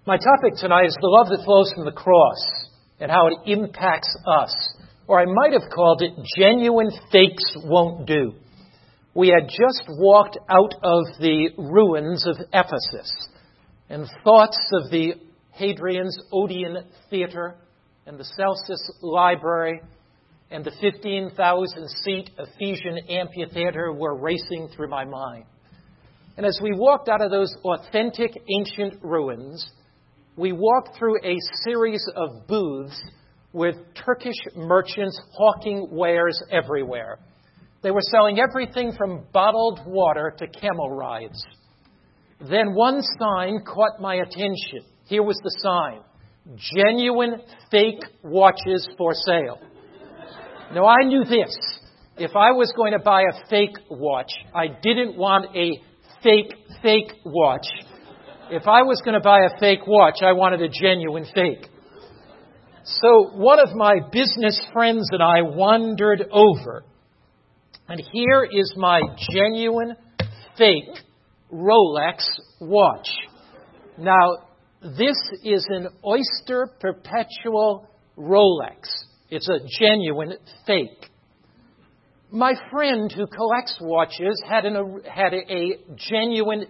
My topic tonight is the love that flows from the cross and how it impacts us. Or I might have called it Genuine Fakes Won't Do. We had just walked out of the ruins of Ephesus, and thoughts of the Hadrian's Odeon Theater and the Celsus Library and the 15,000-seat Ephesian Amphitheater were racing through my mind. And as we walked out of those authentic ancient ruins, we walked through a series of booths with Turkish merchants hawking wares everywhere. They were selling everything from bottled water to camel rides. Then one sign caught my attention. Here was the sign: Genuine Fake Watches for Sale. Now, I knew this. If I was going to buy a fake watch, I didn't want a fake watch. If I was going to buy a fake watch, I wanted a genuine fake. So one of my business friends and I wandered over, and here is my genuine fake Rolex watch. Now, this is an Oyster Perpetual Rolex. It's a genuine fake. My friend who collects watches had a genuine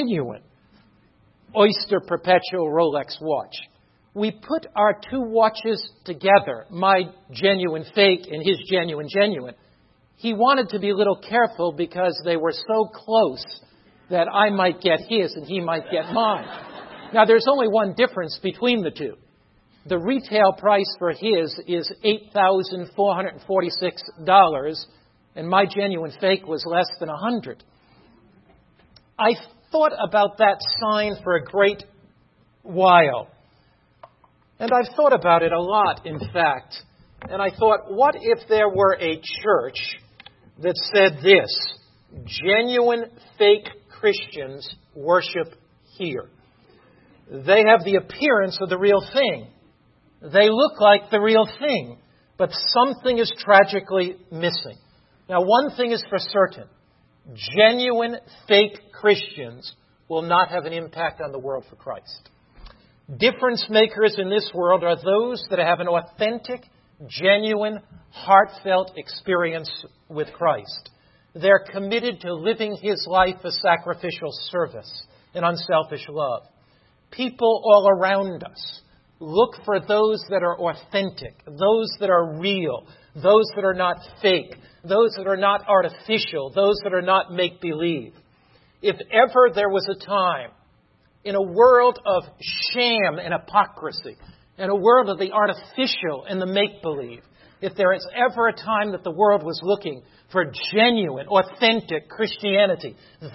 Oyster Perpetual Rolex watch. We put our two watches together, my genuine fake and his genuine. He wanted to be a little careful because they were so close that I might get his and he might get mine. Now, there's only one difference between the two. The retail price for his is $8,446, and my genuine fake was less than $100. I thought about that sign for a great while. And I've thought about it a lot, in fact. And I thought, what if there were a church that said this: Genuine Fake Christians worship here. They have the appearance of the real thing. They look like the real thing. But something is tragically missing. Now, one thing is for certain. Genuine fake Christians will not have an impact on the world for Christ. Difference makers in this world are those that have an authentic, genuine, heartfelt experience with Christ. They're committed to living His life as sacrificial service and unselfish love. People all around us look for those that are authentic, those that are real, those that are not fake, those that are not artificial, those that are not make-believe. If ever there was a time in a world of sham and hypocrisy, in a world of the artificial and the make-believe, if there is ever a time that the world was looking for genuine, authentic Christianity,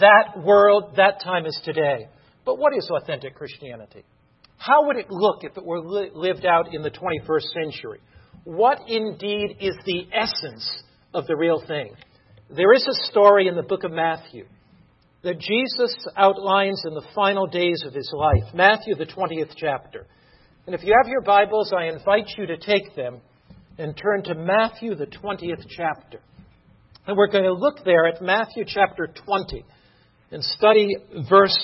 that time is today. But what is authentic Christianity? How would it look if it were lived out in the 21st century? What indeed is the essence of the real thing? There is a story in the book of Matthew that Jesus outlines in the final days of His life. Matthew, the 20th chapter. And if you have your Bibles, I invite you to take them and turn to Matthew, the 20th chapter. And we're going to look there at Matthew chapter 20 and study verse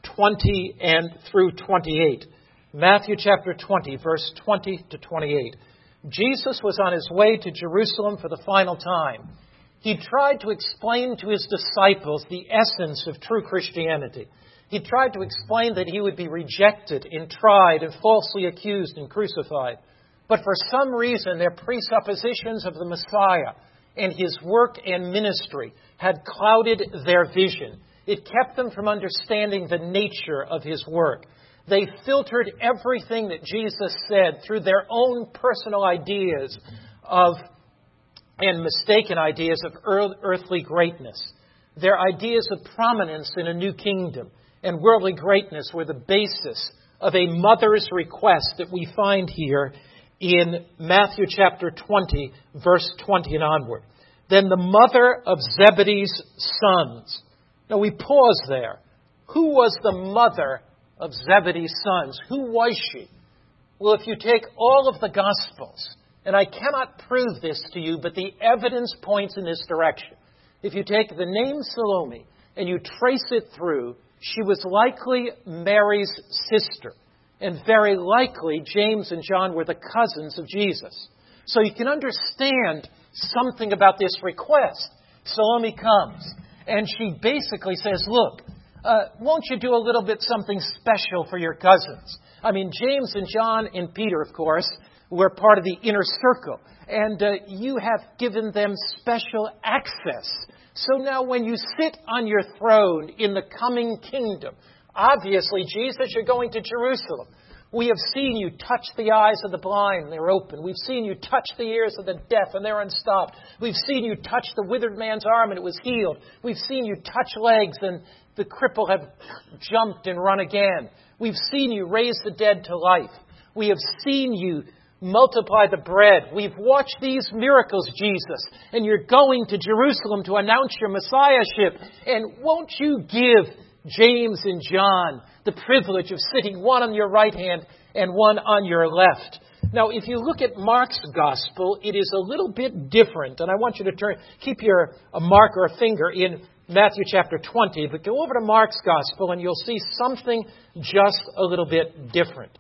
20 and through 28. Matthew chapter 20, verse 20 to 28. Jesus was on His way to Jerusalem for the final time. He tried to explain to His disciples the essence of true Christianity. He tried to explain that He would be rejected and tried and falsely accused and crucified. But for some reason, their presuppositions of the Messiah and His work and ministry had clouded their vision. It kept them from understanding the nature of His work. They filtered everything that Jesus said through their own personal ideas and mistaken ideas of earthly greatness. Their ideas of prominence in a new kingdom and worldly greatness were the basis of a mother's request that we find here in Matthew chapter 20, verse 20 and onward. Then the mother of Zebedee's sons. Now we pause there. Who was the mother of Zebedee's sons? Who was she? Well, if you take all of the Gospels, and I cannot prove this to you, but the evidence points in this direction. If you take the name Salome and you trace it through, she was likely Mary's sister. And very likely, James and John were the cousins of Jesus. So you can understand something about this request. Salome comes, and she basically says, look, won't you do a little bit something special for your cousins? I mean, James and John and Peter, of course, were part of the inner circle. And you have given them special access. So now when you sit on your throne in the coming kingdom, obviously, Jesus, you're going to Jerusalem. We have seen you touch the eyes of the blind, and they're open. We've seen you touch the ears of the deaf, and they're unstopped. We've seen you touch the withered man's arm, and it was healed. We've seen you touch legs, and the cripple have jumped and run again. We've seen you raise the dead to life. We have seen you multiply the bread. We've watched these miracles, Jesus, and you're going to Jerusalem to announce your messiahship. And won't you give James and John the privilege of sitting one on your right hand and one on your left? Now, if you look at Mark's gospel, it is a little bit different. And I want you to keep a mark or a finger in Matthew chapter 20, but go over to Mark's gospel and you'll see something just a little bit different.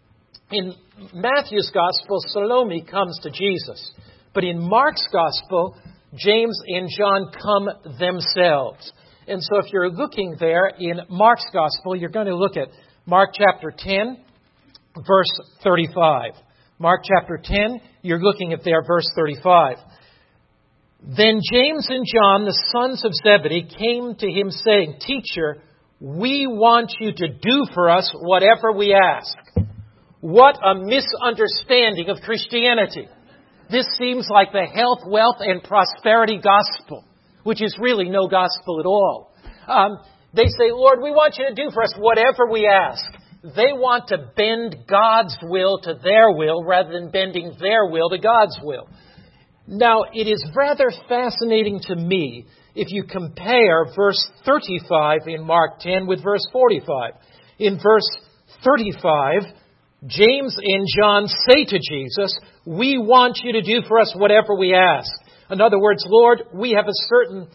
In Matthew's gospel, Salome comes to Jesus. But in Mark's gospel, James and John come themselves. And so if you're looking there in Mark's gospel, you're going to look at Mark chapter 10, verse 35. Mark chapter 10, you're looking at there, verse 35. Then James and John, the sons of Zebedee, came to him saying, Teacher, we want you to do for us whatever we ask. What a misunderstanding of Christianity. This seems like the health, wealth, and prosperity gospel, which is really no gospel at all. They say, Lord, we want you to do for us whatever we ask. They want to bend God's will to their will rather than bending their will to God's will. Now, it is rather fascinating to me if you compare verse 35 in Mark 10 with verse 45. In verse 35, James and John say to Jesus, we want you to do for us whatever we ask. In other words, Lord, we have a certain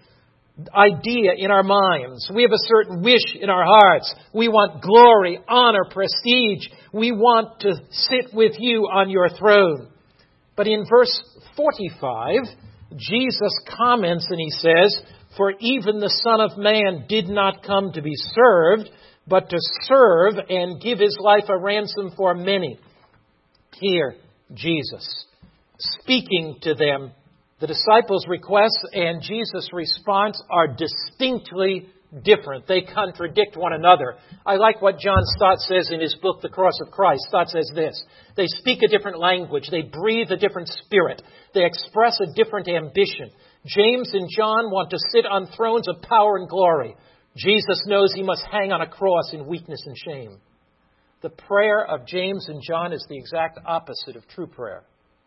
idea in our minds. We have a certain wish in our hearts. We want glory, honor, prestige. We want to sit with you on your throne. But in verse 45, Jesus comments and he says, For even the Son of Man did not come to be served, but to serve and give his life a ransom for many. Here, Jesus, speaking to them, the disciples' requests and Jesus' response are distinctly different. They contradict one another. I like what John Stott says in his book, The Cross of Christ. Stott says this: they speak a different language. They breathe a different spirit. They express a different ambition. James and John want to sit on thrones of power and glory. Jesus knows he must hang on a cross in weakness and shame. The prayer of James and John is the exact opposite of true prayer.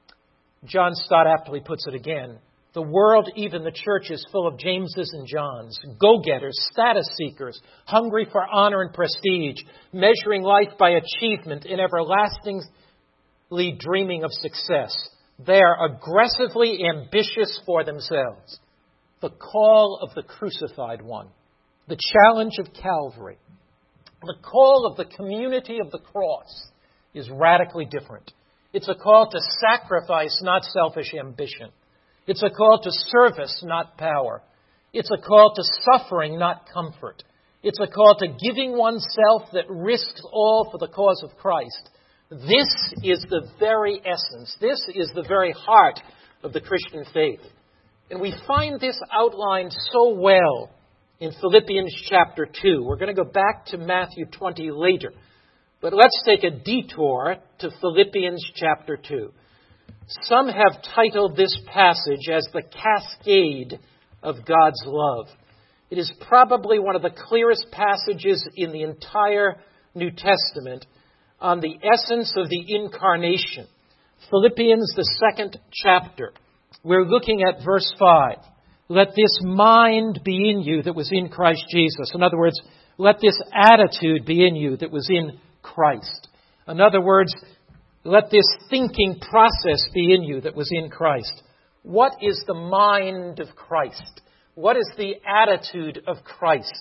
John Stott aptly puts it again. The world, even the church, is full of Jameses and Johns, go-getters, status seekers, hungry for honor and prestige, measuring life by achievement and everlastingly dreaming of success. They are aggressively ambitious for themselves. The call of the crucified one, the challenge of Calvary, the call of the community of the cross is radically different. It's a call to sacrifice, not selfish ambition. It's a call to service, not power. It's a call to suffering, not comfort. It's a call to giving oneself that risks all for the cause of Christ. This is the very essence. This is the very heart of the Christian faith. And we find this outlined so well in Philippians chapter 2. We're going to go back to Matthew 20 later. But let's take a detour to Philippians chapter 2. Some have titled this passage as the cascade of God's love. It is probably one of the clearest passages in the entire New Testament on the essence of the incarnation. Philippians, the 2nd chapter. We're looking at verse 5. Let this mind be in you that was in Christ Jesus. In other words, let this attitude be in you that was in Christ. In other words, let this thinking process be in you that was in Christ. What is the mind of Christ? What is the attitude of Christ?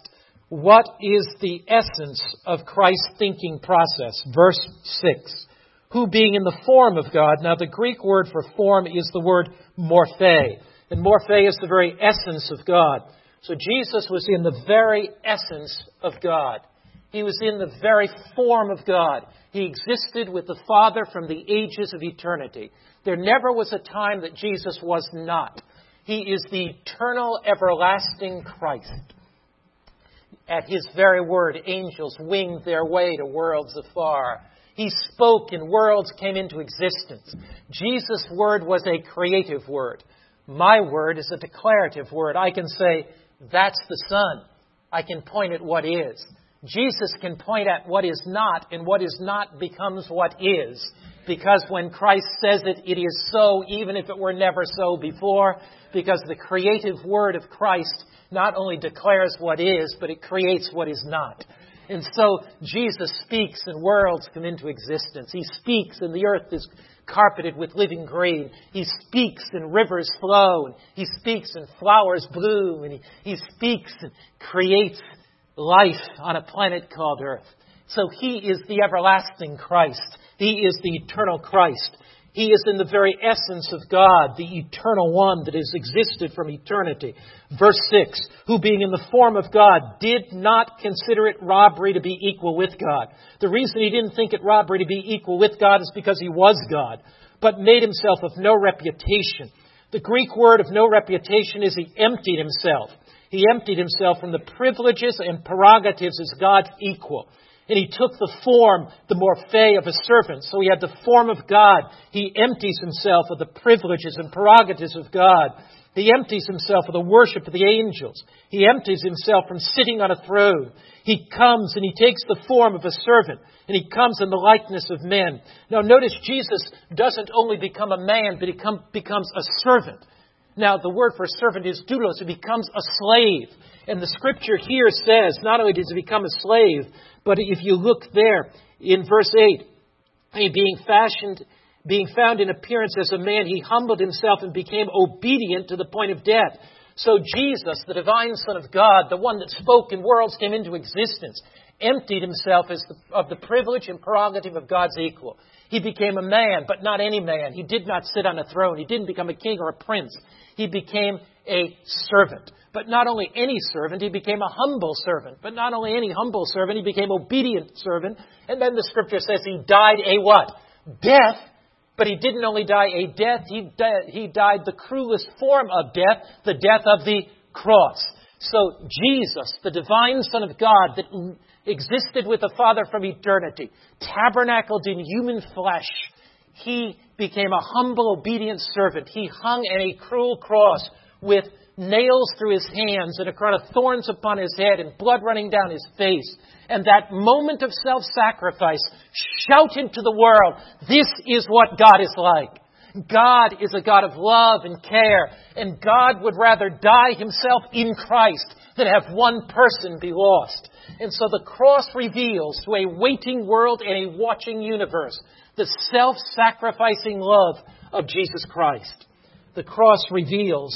What is the essence of Christ's thinking process? Verse 6. Who being in the form of God. Now the Greek word for form is the word morphe. And morphe is the very essence of God. So Jesus was in the very essence of God. He was in the very form of God. He existed with the Father from the ages of eternity. There never was a time that Jesus was not. He is the eternal, everlasting Christ. At His very word, angels winged their way to worlds afar. He spoke and worlds came into existence. Jesus' word was a creative word. My word is a declarative word. I can say, that's the Son. I can point at what is. Jesus can point at what is not, and what is not becomes what is. Because when Christ says it, it is so, even if it were never so before. Because the creative word of Christ not only declares what is, but it creates what is not. And so Jesus speaks and worlds come into existence. He speaks and the earth is carpeted with living green. He speaks and rivers flow. And He speaks and flowers bloom. And He speaks and creates life on a planet called Earth. So He is the everlasting Christ. He is the eternal Christ. He is in the very essence of God, the eternal one that has existed from eternity. Verse 6, who being in the form of God did not consider it robbery to be equal with God. The reason He didn't think it robbery to be equal with God is because He was God, but made Himself of no reputation. The Greek word of no reputation is He emptied Himself. He emptied Himself from the privileges and prerogatives as God's equal. And He took the form, the morphe, of a servant. So He had the form of God. He empties Himself of the privileges and prerogatives of God. He empties Himself of the worship of the angels. He empties Himself from sitting on a throne. He comes and He takes the form of a servant. And He comes in the likeness of men. Now notice Jesus doesn't only become a man, but He becomes a servant. Now, the word for servant is doulos. He becomes a slave. And the Scripture here says, not only does He become a slave, but if you look there in verse 8, being found in appearance as a man, He humbled Himself and became obedient to the point of death. So Jesus, the divine Son of God, the one that spoke and worlds came into existence, emptied Himself of the privilege and prerogative of God's equal. He became a man, but not any man. He did not sit on a throne. He didn't become a king or a prince. He became a servant. But not only any servant, He became a humble servant. But not only any humble servant, He became obedient servant. And then the Scripture says He died a what? Death. But He didn't only die a death, He died the cruelest form of death, the death of the cross. So Jesus, the divine Son of God that existed with the Father from eternity, tabernacled in human flesh, He became a humble, obedient servant. He hung on a cruel cross with nails through His hands and a crown of thorns upon His head and blood running down His face. And that moment of self-sacrifice shouted to the world, this is what God is like. God is a God of love and care, and God would rather die Himself in Christ than have one person be lost. And so the cross reveals to a waiting world and a watching universe the self-sacrificing love of Jesus Christ. The cross reveals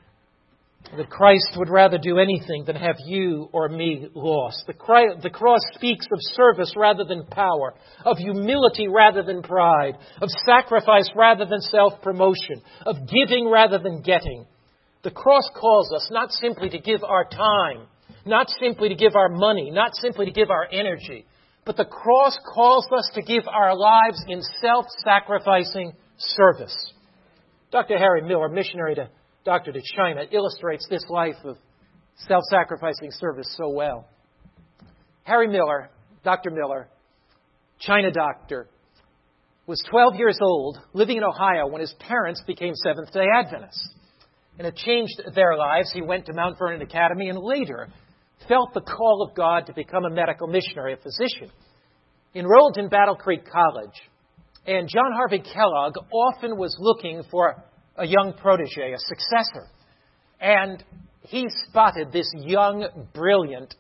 that Christ would rather do anything than have you or me lost. The cross speaks of service rather than power, of humility rather than pride, of sacrifice rather than self-promotion, of giving rather than getting. The cross calls us not simply to give our time, not simply to give our money, not simply to give our energy, but the cross calls us to give our lives in self-sacrificing service. Dr. Harry Miller, missionary doctor to China, illustrates this life of self-sacrificing service so well. Harry Miller, Dr. Miller, China doctor, was 12 years old, living in Ohio, when his parents became Seventh-day Adventists. And it changed their lives. He went to Mount Vernon Academy and later felt the call of God to become a medical missionary, a physician. Enrolled in Battle Creek College. And John Harvey Kellogg often was looking for a young protege, a successor. And he spotted this young, brilliant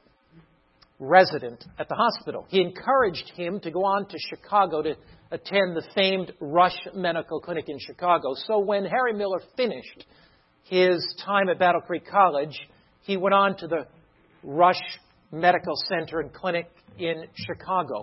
resident at the hospital. He encouraged him to go on to Chicago to attend the famed Rush Medical Clinic in Chicago. So when Harry Miller finished his time at Battle Creek College, he went on to the Rush medical center and clinic in Chicago.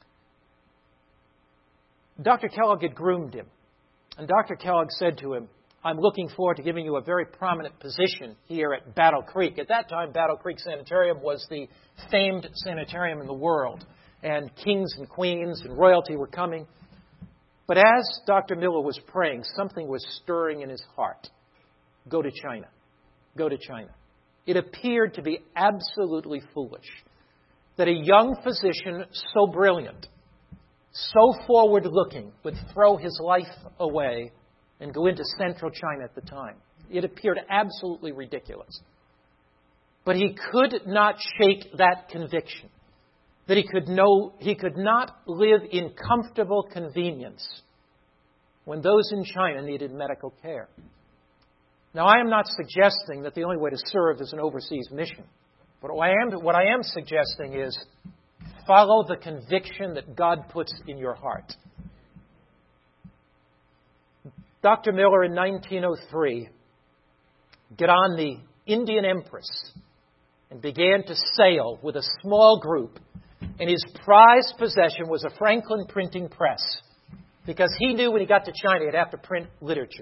Dr. Kellogg had groomed him, and Dr. Kellogg said to him, I'm looking forward to giving you a very prominent position here at Battle Creek. At that time, Battle Creek Sanitarium was the famed sanitarium in the world, and kings and queens and royalty were coming. But as Dr. Miller was praying, something was stirring in his heart. Go to China. Go to China. It appeared to be absolutely foolish that a young physician so brilliant, so forward-looking, would throw his life away and go into central China at the time. It appeared absolutely ridiculous. But he could not shake that conviction that he could not live in comfortable convenience when those in China needed medical care. Now, I am not suggesting that the only way to serve is an overseas mission. But what I am suggesting is follow the conviction that God puts in your heart. Dr. Miller, in 1903, got on the Indian Empress and began to sail with a small group. And his prized possession was a Franklin printing press, because he knew when he got to China he'd have to print literature.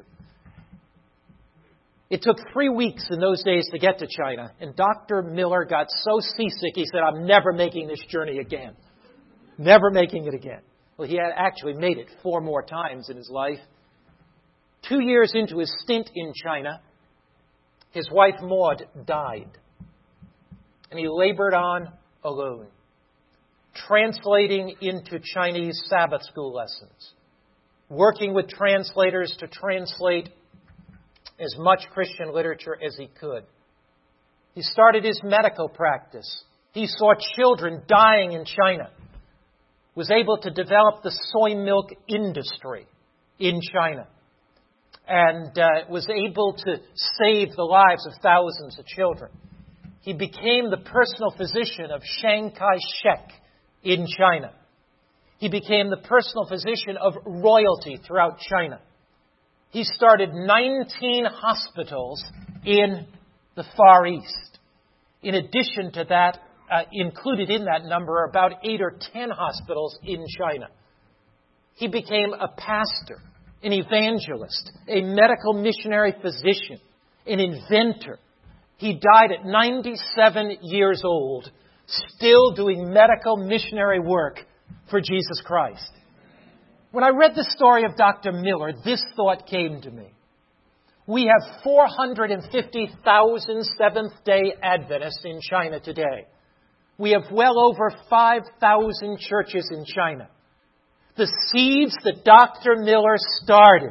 It took 3 weeks in those days to get to China, and Dr. Miller got so seasick he said, I'm never making this journey again. Never making it again. Well, he had actually made it 4 more times in his life. 2 years into his stint in China, his wife Maud died. And he labored on alone, translating into Chinese Sabbath school lessons, working with translators to translate as much Christian literature as he could. He started his medical practice. He saw children dying in China, was able to develop the soy milk industry in China, and was able to save the lives of thousands of children. He became the personal physician of Chiang Kai-shek in China. He became the personal physician of royalty throughout China. He started 19 hospitals in the Far East. In addition to that, included in that number are about 8 or 10 hospitals in China. He became a pastor, an evangelist, a medical missionary physician, an inventor. He died at 97 years old, still doing medical missionary work for Jesus Christ. When I read the story of Dr. Miller, this thought came to me. We have 450,000 Seventh-day Adventists in China today. We have well over 5,000 churches in China. The seeds that Dr. Miller started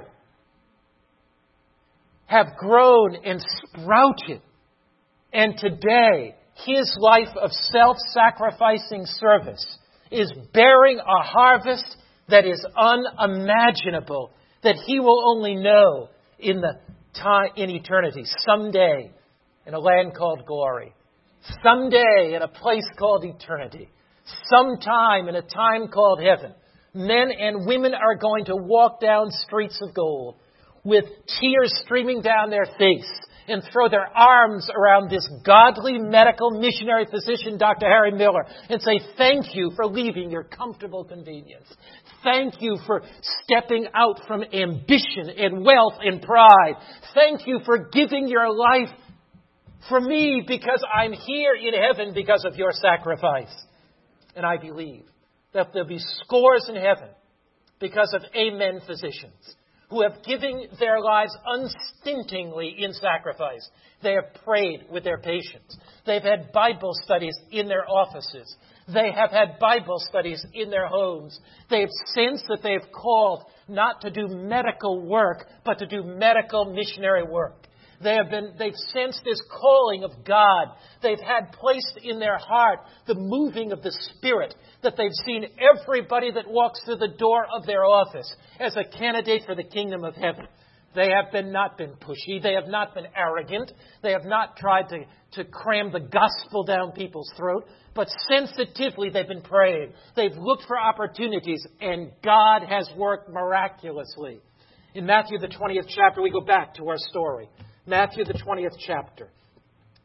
have grown and sprouted. And today, his life of self-sacrificing service is bearing a harvest that is unimaginable, that he will only know in eternity, someday in a land called glory, someday in a place called eternity, sometime in a time called heaven. Men and women are going to walk down streets of gold with tears streaming down their face and throw their arms around this godly medical missionary physician, Dr. Harry Miller, and say, thank you for leaving your comfortable convenience. Thank you for stepping out from ambition and wealth and pride. Thank you for giving your life for me, because I'm here in heaven because of your sacrifice. And I believe that there'll be scores in heaven because of amen physicians who have given their lives unstintingly in sacrifice. They have prayed with their patients. They've had Bible studies in their offices. They have had Bible studies in their homes. They've sensed that they've called not to do medical work, but to do medical missionary work. They've sensed this calling of God. They've had placed in their heart the moving of the Spirit, that they've seen everybody that walks through the door of their office as a candidate for the kingdom of heaven. They have not been pushy. They have not been arrogant. They have not tried to cram the gospel down people's throat. But sensitively, they've been praying. They've looked for opportunities, and God has worked miraculously. In Matthew, the 20th chapter, we go back to our story. Matthew, the 20th chapter.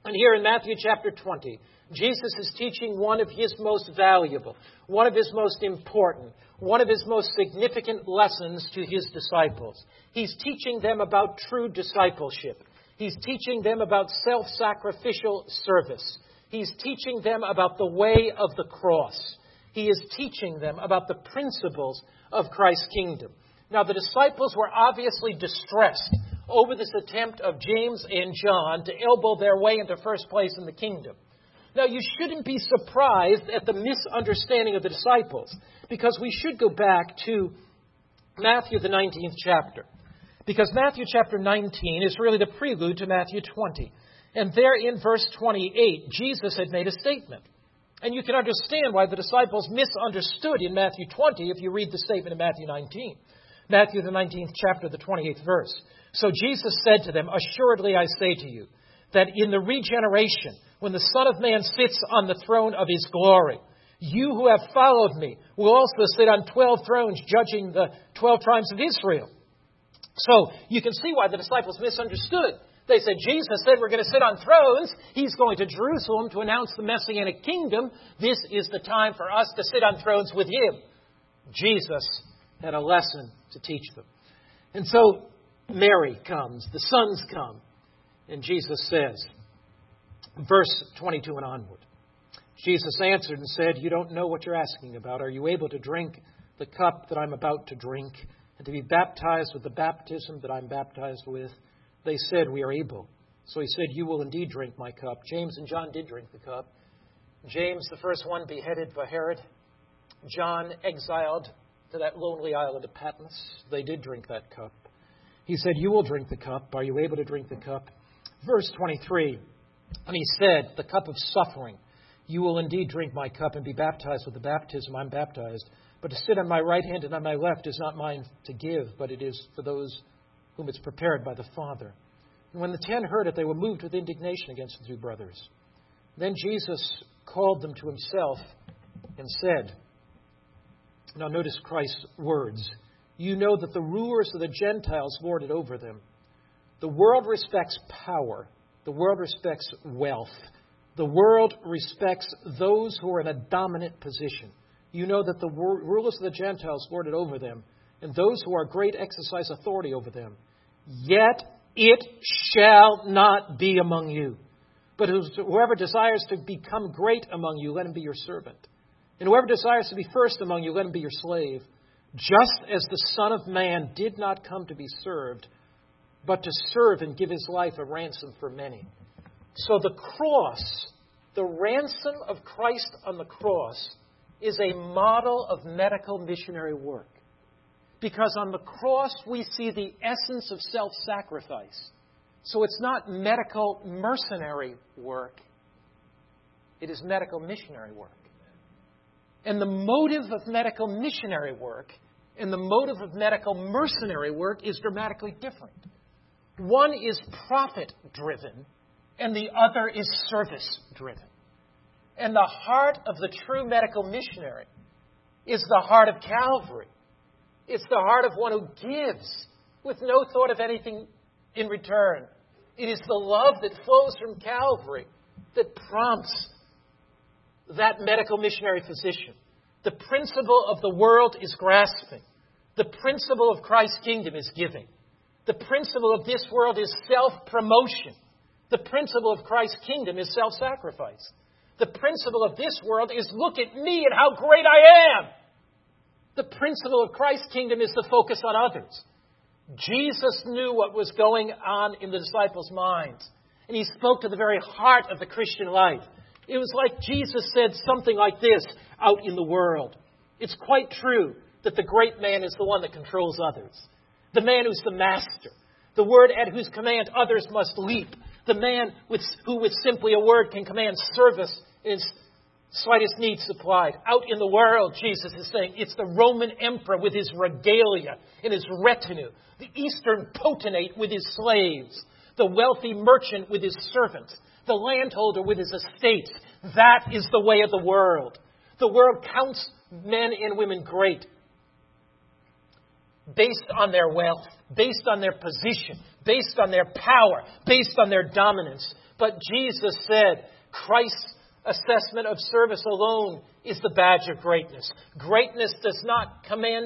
And here in Matthew chapter 20, Jesus is teaching one of his most valuable, one of his most important, one of his most significant lessons to his disciples. He's teaching them about true discipleship. He's teaching them about self-sacrificial service. He's teaching them about the way of the cross. He is teaching them about the principles of Christ's kingdom. Now, the disciples were obviously distressed over this attempt of James and John to elbow their way into first place in the kingdom. Now, you shouldn't be surprised at the misunderstanding of the disciples, because we should go back to Matthew, the 19th chapter. Because Matthew chapter 19 is really the prelude to Matthew 20. And there in verse 28, Jesus had made a statement. And you can understand why the disciples misunderstood in Matthew 20 if you read the statement in Matthew 19. Matthew, the 19th chapter, the 28th verse. So Jesus said to them, "Assuredly I say to you, that in the regeneration, when the Son of Man sits on the throne of his glory, you who have followed me will also sit on 12 thrones, judging the 12 tribes of Israel." So you can see why the disciples misunderstood. They said, Jesus said we're going to sit on thrones. He's going to Jerusalem to announce the Messianic kingdom. This is the time for us to sit on thrones with him. Jesus had a lesson to teach them. And so Mary comes, the sons come, and Jesus says, verse 22 and onward, Jesus answered and said, "You don't know what you're asking about. Are you able to drink the cup that I'm about to drink, and to be baptized with the baptism that I'm baptized with?" They said, "We are able." So he said, "You will indeed drink my cup." James and John did drink the cup. James, the first one, beheaded by Herod. John, exiled to that lonely island of Patmos. They did drink that cup. He said, "You will drink the cup. Are you able to drink the cup?" Verse 23, and he said, "The cup of suffering. You will indeed drink my cup and be baptized with the baptism I'm baptized. But to sit on my right hand and on my left is not mine to give, but it is for those whom it's prepared by the Father." And when the 10 heard it, they were moved with indignation against the two brothers. Then Jesus called them to himself and said, now notice Christ's words, "You know that the rulers of the Gentiles lord it over them. The world respects power. The world respects wealth. The world respects those who are in a dominant position. You know that the rulers of the Gentiles lord it over them, and those who are great exercise authority over them. Yet it shall not be among you. But whoever desires to become great among you, let him be your servant. And whoever desires to be first among you, let him be your slave. Just as the Son of Man did not come to be served, but to serve and give his life a ransom for many." So the cross, the ransom of Christ on the cross, is a model of medical missionary work. Because on the cross we see the essence of self-sacrifice. So it's not medical mercenary work. It is medical missionary work. And the motive of medical missionary work and the motive of medical mercenary work is dramatically different. One is profit-driven and the other is service-driven. And the heart of the true medical missionary is the heart of Calvary. It's the heart of one who gives with no thought of anything in return. It is the love that flows from Calvary that prompts that medical missionary physician. The principle of the world is grasping. The principle of Christ's kingdom is giving. The principle of this world is self-promotion. The principle of Christ's kingdom is self-sacrifice. The principle of this world is look at me and how great I am. The principle of Christ's kingdom is to focus on others. Jesus knew what was going on in the disciples' minds. And he spoke to the very heart of the Christian life. It was like Jesus said something like this out in the world. It's quite true that the great man is the one that controls others. The man who's the master. The word at whose command others must leap. The man who with simply a word can command service in his slightest need supplied. Out in the world, Jesus is saying, it's the Roman emperor with his regalia and his retinue. The Eastern potentate with his slaves. The wealthy merchant with his servants. The landholder with his estates. That is the way of the world. The world counts men and women great based on their wealth, based on their position, based on their power, based on their dominance. But Jesus said Christ's assessment of service alone is the badge of greatness. Greatness does not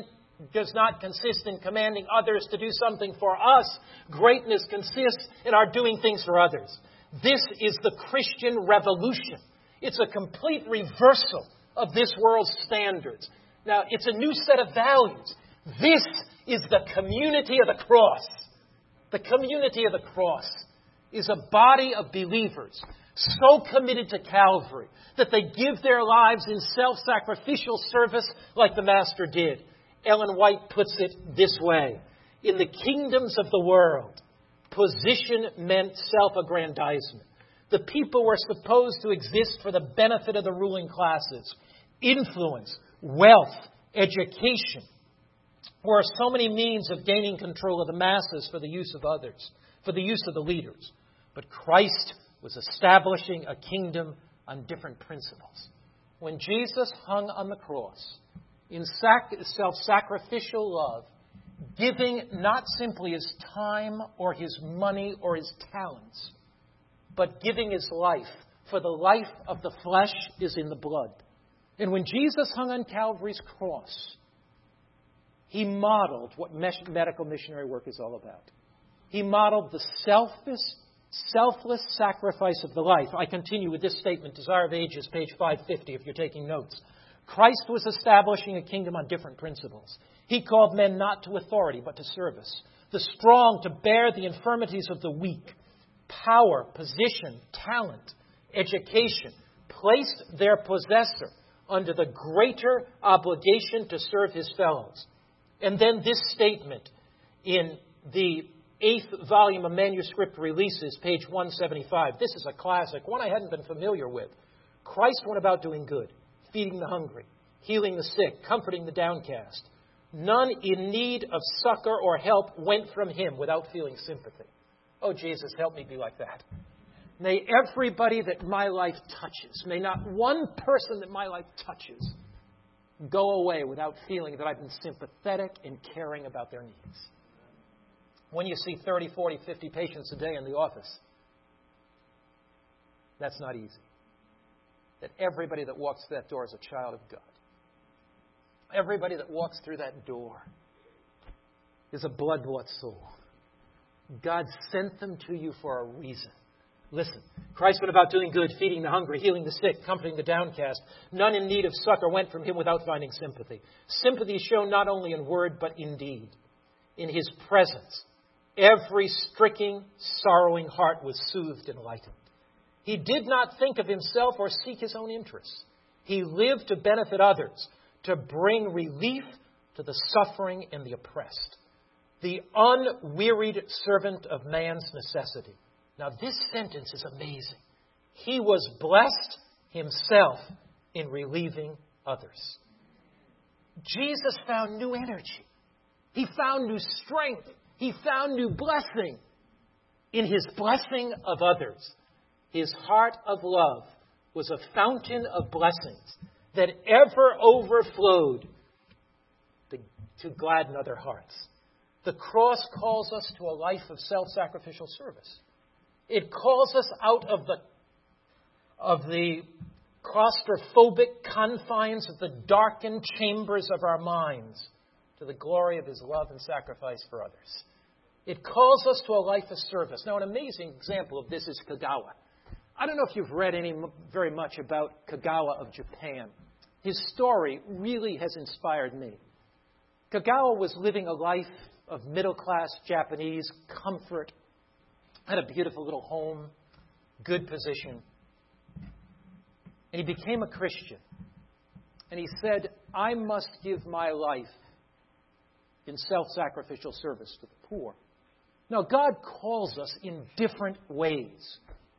consist in commanding others to do something for us. Greatness consists in our doing things for others. This is the Christian revolution. It's a complete reversal of this world's standards. Now, it's a new set of values. This is the community of the cross. The community of the cross is a body of believers so committed to Calvary that they give their lives in self-sacrificial service like the Master did. Ellen White puts it this way: in the kingdoms of the world, position meant self-aggrandizement. The people were supposed to exist for the benefit of the ruling classes. Influence, wealth, education were so many means of gaining control of the masses for the use of others, for the use of the leaders. But Christ was establishing a kingdom on different principles. When Jesus hung on the cross, in self-sacrificial love, giving not simply his time or his money or his talents, but giving his life, for the life of the flesh is in the blood. And when Jesus hung on Calvary's cross, he modeled what medical missionary work is all about. He modeled the selfless sacrifice of the life. I continue with this statement, Desire of Ages, page 550, if you're taking notes. Christ was establishing a kingdom on different principles. He called men not to authority, but to service. The strong to bear the infirmities of the weak. Power, position, talent, education placed their possessor under the greater obligation to serve his fellows. And then this statement in the 8th volume of Manuscript Releases, page 175. This is a classic, one I hadn't been familiar with. Christ went about doing good, feeding the hungry, healing the sick, comforting the downcast. None in need of succor or help went from him without feeling sympathy. Oh, Jesus, help me be like that. May everybody that my life touches, may not one person that my life touches go away without feeling that I've been sympathetic and caring about their needs. When you see 30, 40, 50 patients a day in the office, that's not easy. That everybody that walks through that door is a child of God. Everybody that walks through that door is a blood-bought soul. God sent them to you for a reason. Listen, Christ went about doing good, feeding the hungry, healing the sick, comforting the downcast. None in need of succor went from him without finding sympathy. Sympathy is shown not only in word, but in deed. In his presence, every stricken, sorrowing heart was soothed and lightened. He did not think of himself or seek his own interests. He lived to benefit others, to bring relief to the suffering and the oppressed. The unwearied servant of man's necessity. Now, this sentence is amazing. He was blessed himself in relieving others. Jesus found new energy. He found new strength. He found new blessing in his blessing of others. His heart of love was a fountain of blessings that ever overflowed to gladden other hearts. The cross calls us to a life of self-sacrificial service. It calls us out of the claustrophobic confines of the darkened chambers of our minds to the glory of his love and sacrifice for others. It calls us to a life of service. Now, an amazing example of this is Kagawa. I don't know if you've read very much about Kagawa of Japan. His story really has inspired me. Kagawa was living a life of middle-class Japanese comfort, had a beautiful little home, good position. And he became a Christian. And he said, I must give my life in self-sacrificial service to the poor. Now, God calls us in different ways.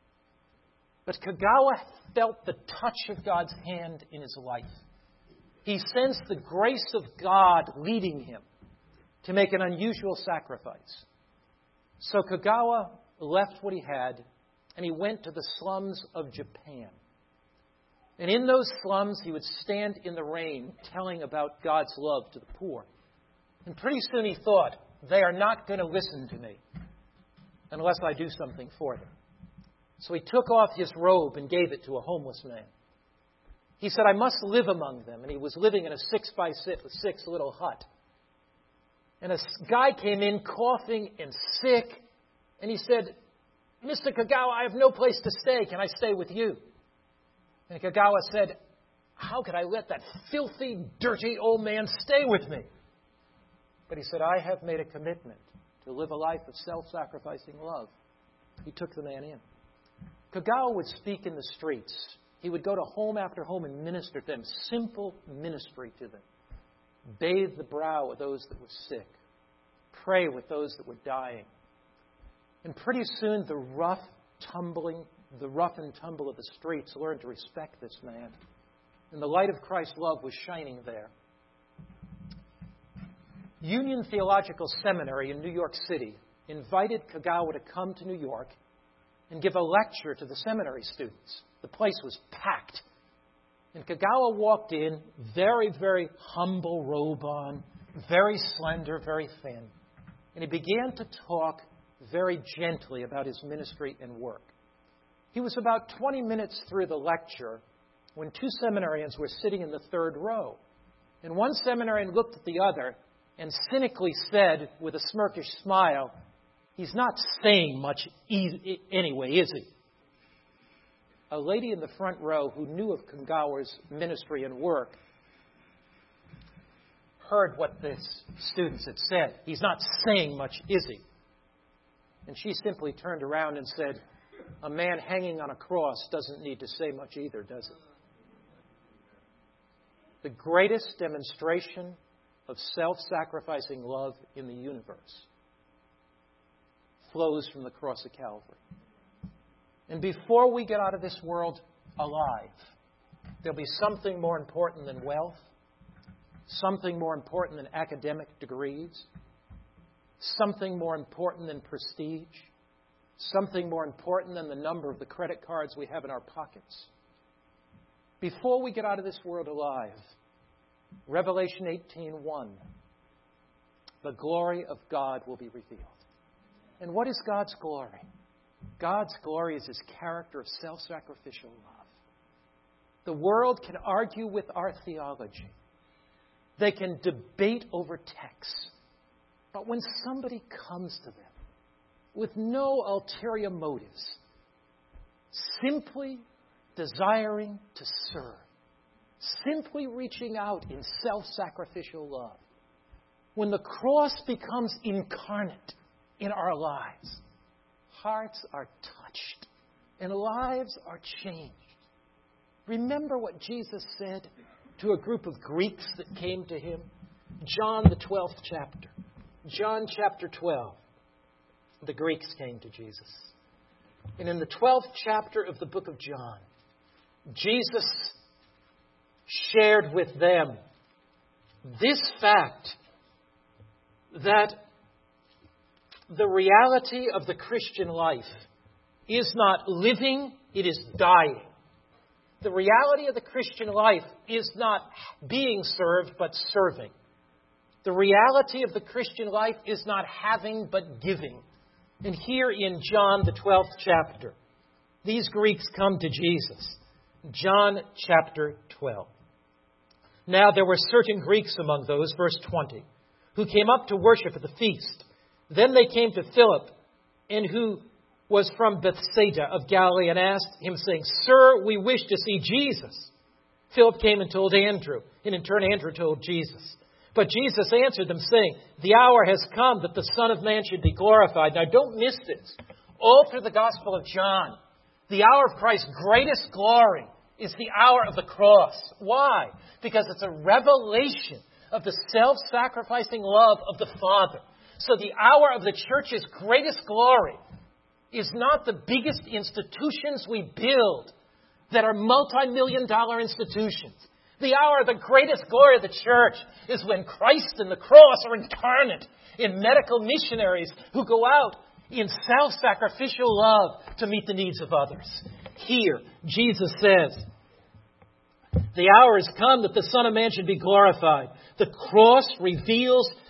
But Kagawa felt the touch of God's hand in his life. He sensed the grace of God leading him to make an unusual sacrifice. So Kagawa left what he had, and he went to the slums of Japan. And in those slums, he would stand in the rain telling about God's love to the poor. And pretty soon he thought, they are not going to listen to me unless I do something for them. So he took off his robe and gave it to a homeless man. He said, I must live among them. And he was living in a 6x6 little hut. And a guy came in coughing and sick. And he said, Mr. Kagawa, I have no place to stay. Can I stay with you? And Kagawa said, how could I let that filthy, dirty old man stay with me? But he said, I have made a commitment to live a life of self-sacrificing love. He took the man in. Kagawa would speak in the streets. He would go to home after home and minister to them. Simple ministry to them. Bathe the brow of those that were sick. Pray with those that were dying. And pretty soon the rough and tumble of the streets learned to respect this man. And the light of Christ's love was shining there. Union Theological Seminary in New York City invited Kagawa to come to New York and give a lecture to the seminary students. The place was packed. And Kagawa walked in, very, very humble robe on, very slender, very thin. And he began to talk very gently about his ministry and work. He was about 20 minutes through the lecture when two seminarians were sitting in the third row. And one seminarian looked at the other and cynically said, with a smirkish smile, he's not saying much anyway, is he? A lady in the front row who knew of Kagawa's ministry and work heard what the students had said. He's not saying much, is he? And she simply turned around and said, a man hanging on a cross doesn't need to say much either, does it? The greatest demonstration of self-sacrificing love in the universe flows from the cross of Calvary. And before we get out of this world alive, there'll be something more important than wealth, something more important than academic degrees, something more important than prestige, something more important than the number of the credit cards we have in our pockets. Before we get out of this world alive, Revelation 18:1, the glory of God will be revealed. And what is God's glory? God's glory is His character of self-sacrificial love. The world can argue with our theology. They can debate over texts. But when somebody comes to them with no ulterior motives, simply desiring to serve, simply reaching out in self-sacrificial love, when the cross becomes incarnate in our lives, hearts are touched and lives are changed. Remember what Jesus said to a group of Greeks that came to Him? John, the 12th chapter. John chapter 12. The Greeks came to Jesus. And in the 12th chapter of the book of John, Jesus shared with them this fact that the reality of the Christian life is not living, it is dying. The reality of the Christian life is not being served, but serving. The reality of the Christian life is not having, but giving. And here in John, the 12th chapter, these Greeks come to Jesus. John chapter 12. Now there were certain Greeks among those, verse 20, who came up to worship at the feast. Then they came to Philip, and who was from Bethsaida of Galilee, and asked him, saying, Sir, we wish to see Jesus. Philip came and told Andrew, and in turn Andrew told Jesus. But Jesus answered them, saying, The hour has come that the Son of Man should be glorified. Now don't miss this. All through the Gospel of John, the hour of Christ's greatest glory is the hour of the cross. Why? Because it's a revelation of the self-sacrificing love of the Father. So the hour of the church's greatest glory is not the biggest institutions we build that are multi-million-dollar institutions. The hour of the greatest glory of the church is when Christ and the cross are incarnate in medical missionaries who go out in self-sacrificial love to meet the needs of others. Here, Jesus says, the hour has come that the Son of Man should be glorified. The cross reveals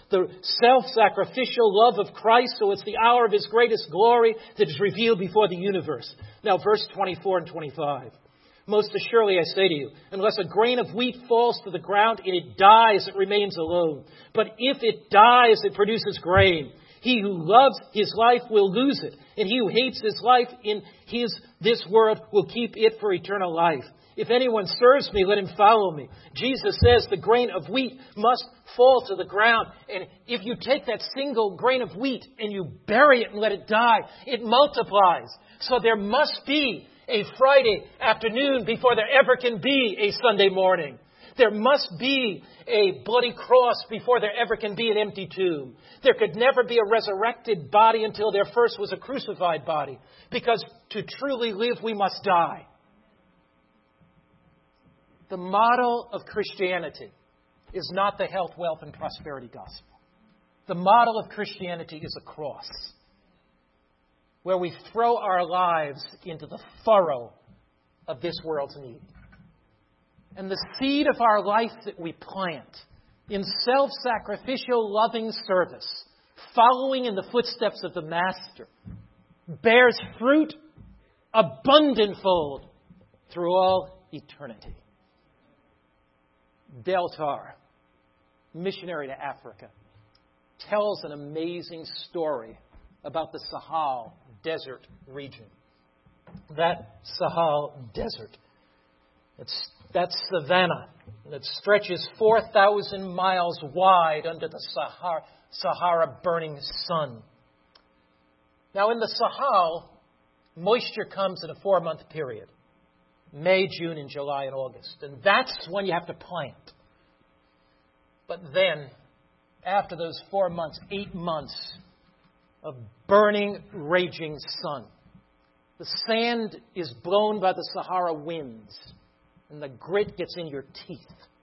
the self-sacrificial love of Christ, so it's the hour of His greatest glory that is revealed before the universe. Now, verse 24 and 25. Most assuredly I say to you, unless a grain of wheat falls to the ground and it dies, it remains alone. But if it dies, it produces grain. He who loves his life will lose it, and he who hates his life in this world will keep it for eternal life. If anyone serves me, let him follow me. Jesus says the grain of wheat must fall to the ground. And if you take that single grain of wheat and you bury it and let it die, it multiplies. So there must be a Friday afternoon before there ever can be a Sunday morning. There must be a bloody cross before there ever can be an empty tomb. There could never be a resurrected body until there first was a crucified body. Because to truly live, we must die. The model of Christianity is not the health, wealth, and prosperity gospel. The model of Christianity is a cross, where we throw our lives into the furrow of this world's need. And the seed of our life that we plant in self-sacrificial, loving service, following in the footsteps of the Master, bears fruit abundant-fold through all eternity. Del Tar, missionary to Africa, tells an amazing story about the Sahel Desert region. That Sahel Desert, that savanna that stretches 4,000 miles wide under the Sahara burning sun. Now in the Sahel, moisture comes in a 4-month period. May, June, and July, and August. And that's when you have to plant. But then, after those 4 months, 8 months of burning, raging sun, the sand is blown by the Sahara winds, and the grit gets in your teeth.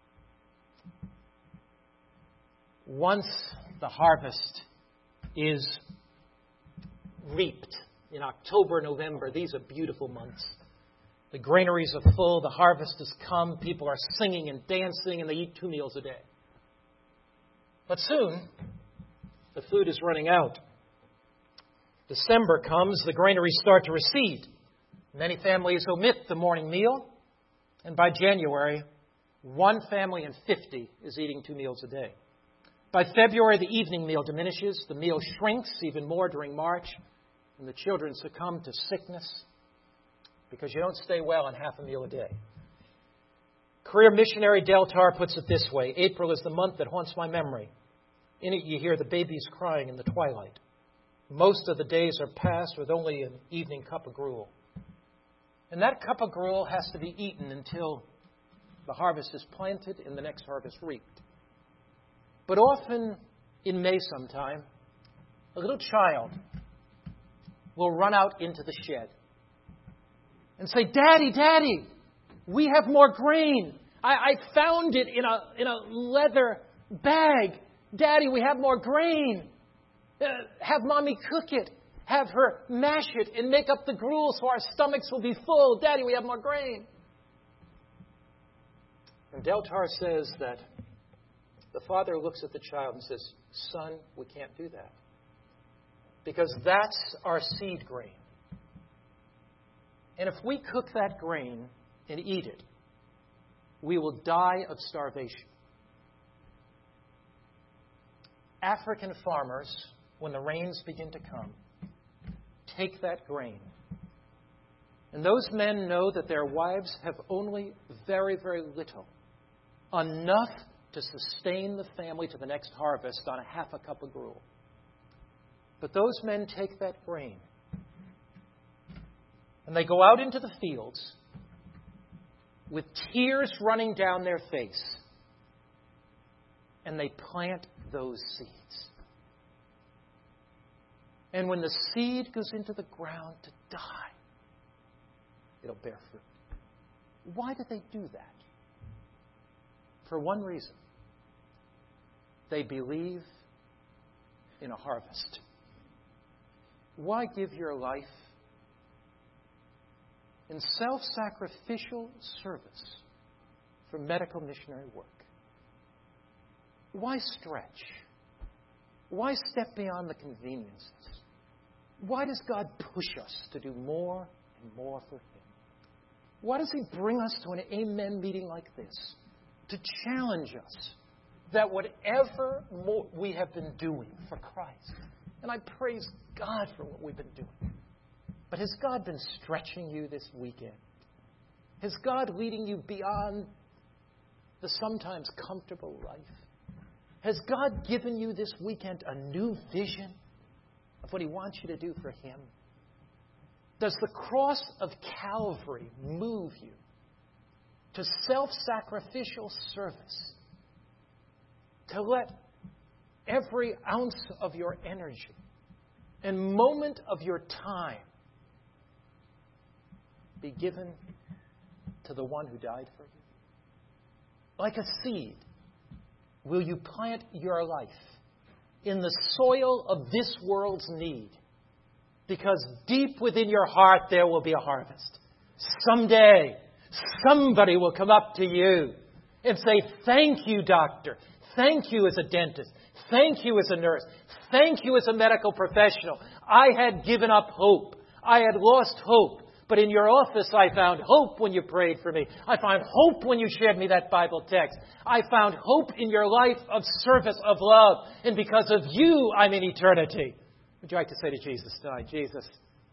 Once the harvest is reaped in October, November, these are beautiful months. The granaries are full, the harvest has come, people are singing and dancing, and they eat 2 meals a day. But soon, the food is running out. December comes, the granaries start to recede. Many families omit the morning meal, and by January, 1 family in 50 is eating 2 meals a day. By February, the evening meal diminishes, the meal shrinks even more during March, and the children succumb to sickness, because you don't stay well on half a meal a day. Career missionary Del Tar puts it this way: April is the month that haunts my memory. In it you hear the babies crying in the twilight. Most of the days are passed with only an evening cup of gruel. And that cup of gruel has to be eaten until the harvest is planted and the next harvest reaped. But often in May sometime, a little child will run out into the shed and say, "Daddy, Daddy, we have more grain. I found it in a leather bag. Daddy, we have more grain. Have Mommy cook it. Have her mash it and make up the gruel so our stomachs will be full. Daddy, we have more grain." And Del Tar says that the father looks at the child and says, "Son, we can't do that. Because that's our seed grain. And if we cook that grain and eat it, we will die of starvation." African farmers, when the rains begin to come, take that grain. And those men know that their wives have only very, very little, enough to sustain the family to the next harvest on a half a cup of gruel. But those men take that grain and they go out into the fields with tears running down their face, and they plant those seeds. And when the seed goes into the ground to die, it'll bear fruit. Why did they do that? For one reason. They believe in a harvest. Why give your life in self-sacrificial service for medical missionary work? Why stretch? Why step beyond the conveniences? Why does God push us to do more and more for Him? Why does He bring us to an amen meeting like this? To challenge us that whatever more we have been doing for Christ, and I praise God for what we've been doing, but has God been stretching you this weekend? Has God leading you beyond the sometimes comfortable life? Has God given you this weekend a new vision of what He wants you to do for Him? Does the cross of Calvary move you to self-sacrificial service? To let every ounce of your energy and moment of your time be given to the one who died for you? Like a seed, will you plant your life in the soil of this world's need? Because deep within your heart there will be a harvest. Someday, somebody will come up to you and say, thank you, doctor. Thank you as a dentist. Thank you as a nurse. Thank you as a medical professional. I had given up hope. I had lost hope. But in your office, I found hope when you prayed for me. I found hope when you shared me that Bible text. I found hope in your life of service, of love. And because of you, I'm in eternity. Would you like to say to Jesus tonight, Jesus,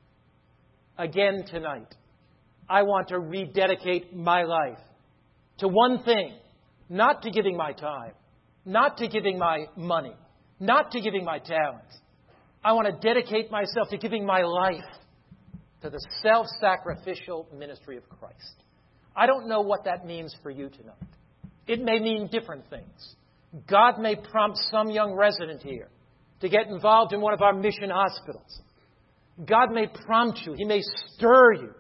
again tonight, I want to rededicate my life to one thing, not to giving my time, not to giving my money, not to giving my talents. I want to dedicate myself to giving my life to the self-sacrificial ministry of Christ. I don't know what that means for you tonight. It may mean different things. God may prompt some young resident here to get involved in one of our mission hospitals. God may prompt you. He may stir you.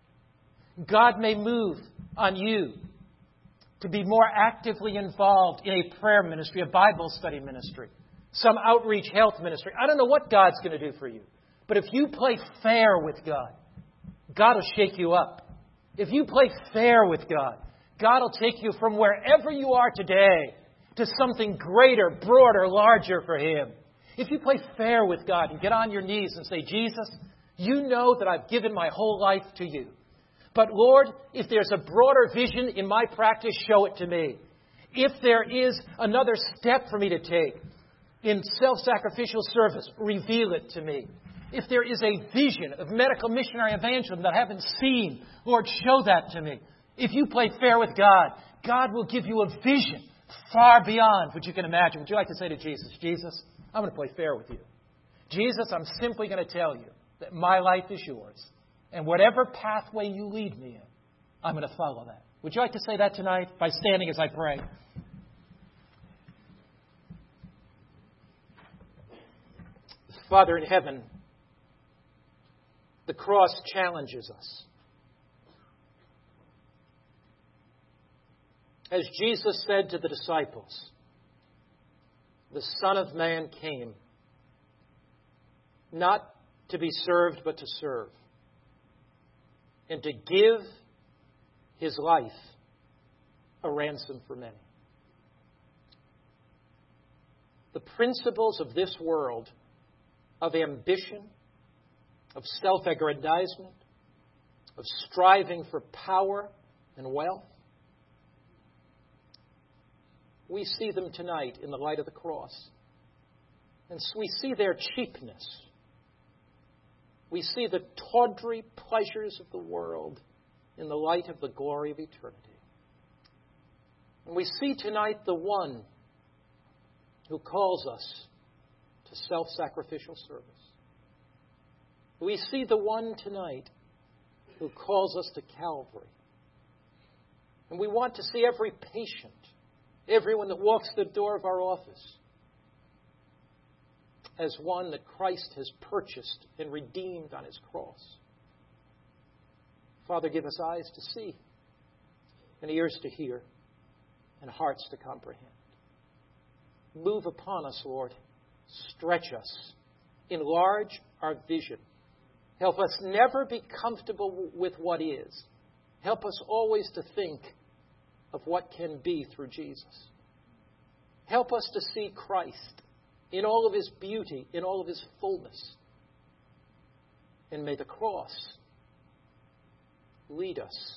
God may move on you to be more actively involved in a prayer ministry, a Bible study ministry, some outreach health ministry. I don't know what God's going to do for you. But if you play fair with God, God will shake you up. If you play fair with God, God will take you from wherever you are today to something greater, broader, larger for Him. If you play fair with God and get on your knees and say, Jesus, you know that I've given my whole life to you. But Lord, if there's a broader vision in my practice, show it to me. If there is another step for me to take in self-sacrificial service, reveal it to me. If there is a vision of medical missionary evangelism that I haven't seen, Lord, show that to me. If you play fair with God, God will give you a vision far beyond what you can imagine. Would you like to say to Jesus, Jesus, I'm going to play fair with you. Jesus, I'm simply going to tell you that my life is yours. And whatever pathway you lead me in, I'm going to follow that. Would you like to say that tonight by standing as I pray? Father in heaven, the cross challenges us. As Jesus said to the disciples, the Son of Man came not to be served, but to serve, and to give His life a ransom for many. The principles of this world of ambition, of self-aggrandizement, of striving for power and wealth, we see them tonight in the light of the cross. And we see their cheapness. We see the tawdry pleasures of the world in the light of the glory of eternity. And we see tonight the one who calls us to self-sacrificial service. We see the one tonight who calls us to Calvary. And we want to see every patient, everyone that walks the door of our office, as one that Christ has purchased and redeemed on His cross. Father, give us eyes to see, and ears to hear, and hearts to comprehend. Move upon us, Lord. Stretch us. Enlarge our vision. Help us never be comfortable with what is. Help us always to think of what can be through Jesus. Help us to see Christ in all of His beauty, in all of His fullness. And may the cross lead us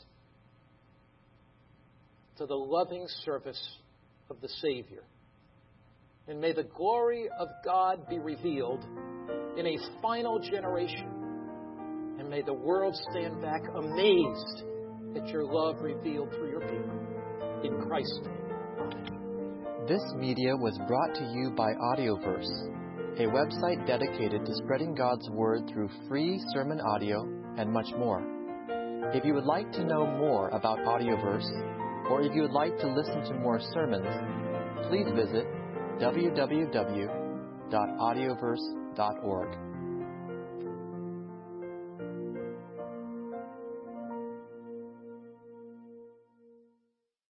to the loving service of the Savior. And may the glory of God be revealed in a final generation. And may the world stand back amazed at your love revealed through your people. In Christ's name. This media was brought to you by Audioverse, a website dedicated to spreading God's Word through free sermon audio and much more. If you would like to know more about Audioverse, or if you would like to listen to more sermons, please visit www.audioverse.org.